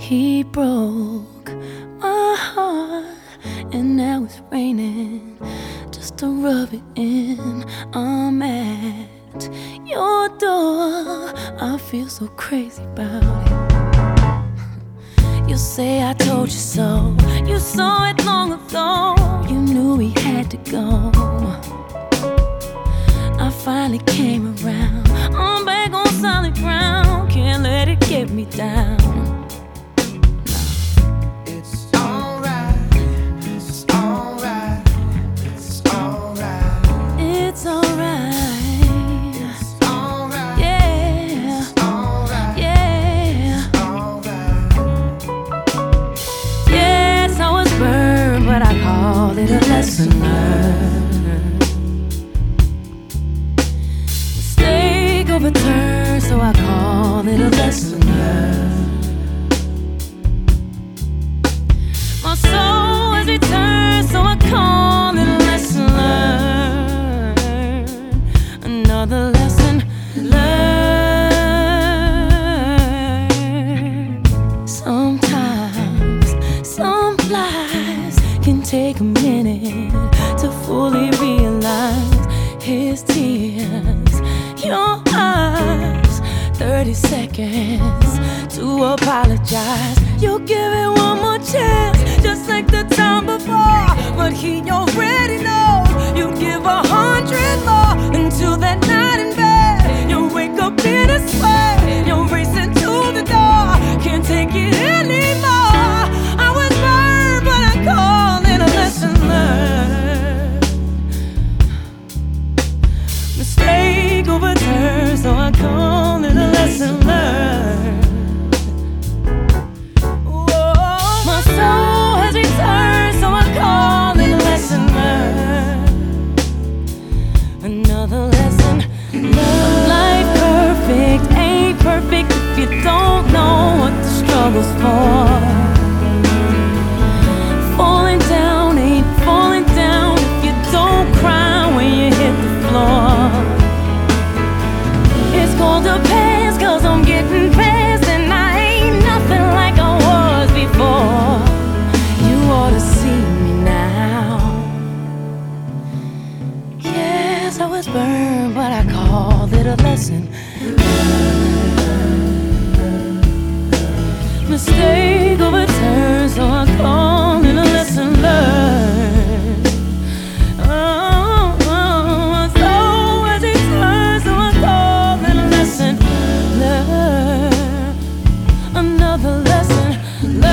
He broke my heart, and now it's raining just to rub it in. I'm at your door. I feel so crazy about it. You say I told you so. You saw it long ago. You knew we had to go. I finally came around. I'm back on solid ground. Can't let it get me down. A lesson learned, mistake overturned, so I call it a lesson learned. My soul has returned, so I call it a lesson learned. Another lesson learned. Sometimes some lies can take a minute to fully realize. His tears, your eyes, 30 seconds to apologize. You give it one more chance, just like the time before. But he already knows you'd give 100 more until that night in bed. You wake up in a sweat, you're racing to the door. Can't take it anymore. I was burned, but I call it a lesson learned. Mistake overturned, so I call it a lesson learned. Whoa. My soul has returned, so I call it a lesson learned. Another lesson learned. Life perfect ain't perfect if you don't know what the struggle's for. Falling down ain't falling down if you don't cry when you hit the floor. It's called a pass, 'cause I'm getting past, and I ain't nothing like I was before. You ought to see me now. Yes, I was burned, but I called it a lesson learned. Mistake overturned, so I call it a lesson learned. My soul has returned, so I call it a lesson learned. Another lesson learned.